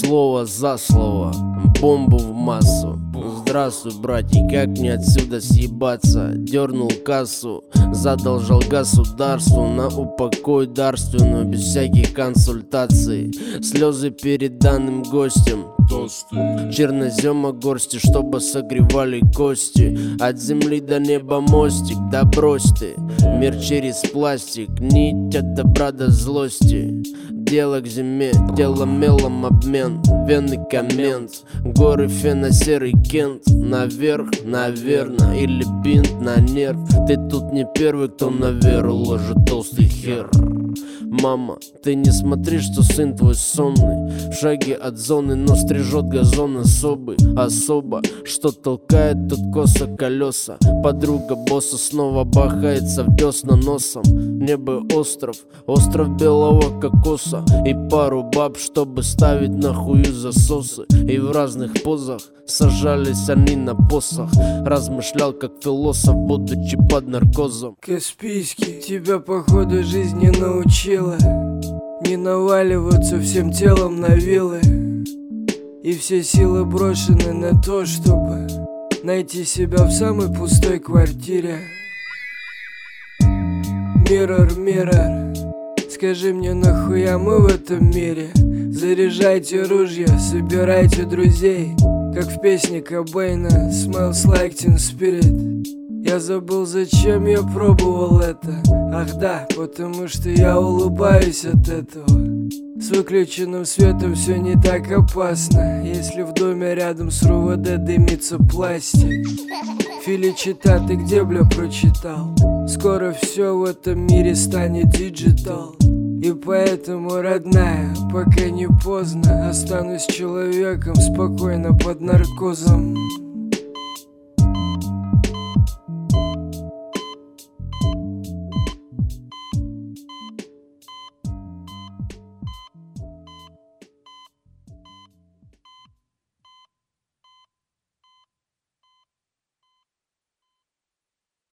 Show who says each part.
Speaker 1: слово за слово, бомбу в массу. Здравствуй, братья, как мне отсюда съебаться? Дернул кассу, задолжал государству на упокой дарственную, без всяких консультаций. Слезы перед данным гостем, чернозема горсти, чтобы согревали кости. От земли до неба мостик, да брось ты. Мир через пластик, нить от добра до злости. Дело к зиме, дело мелом обмен. Венный коммент, горы фена, серый Кент. Наверх, наверно, или бинт на нерв. Ты тут не первый, кто на веру ложит толстый хер. Мама, ты не смотри, что сын твой сонный, в шаге от зоны, но стрижет газон особый. Особо, что толкает тут косо колеса. Подруга босса снова бахается в десна носом. Небо остров, остров белого кокоса. И пару баб, чтобы ставить на хую засосы. И в разных позах сажались они на посох. Размышлял как философ, будучи под наркозом.
Speaker 2: Каспийский, тебя походу жизнь не научила не наваливаться всем телом на вилы. И все силы брошены на то, чтобы найти себя в самой пустой квартире. Mirror, mirror, скажи мне, нахуя мы в этом мире? Заряжайте ружья, собирайте друзей, как в песне Кобейна Smells Like Teen Spirit. Я забыл, зачем я пробовал это. Ах да, потому что я улыбаюсь от этого. С выключенным светом все не так опасно, если в доме рядом с РУВД дымится пластик. Филичита, ты где, бля, прочитал? Скоро все в этом мире станет диджитал. И поэтому, родная, пока не поздно, останусь человеком спокойно под наркозом.